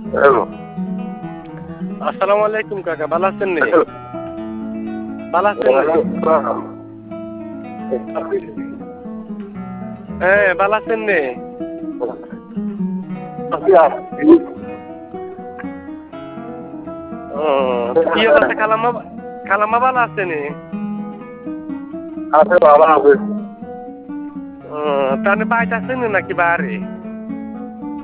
Hello. আসসালামু আলাইকুম কাকা, ভালো আছেন নি? ভালো আছেন নি? হ্যাঁ, ভালো আছেন নি? ও, কি অবস্থা খালাম্মা ভালো আছে নি? আছে ভালো আছে। ও, তাহলে বাইতে আছেন নাকি বাড়ি?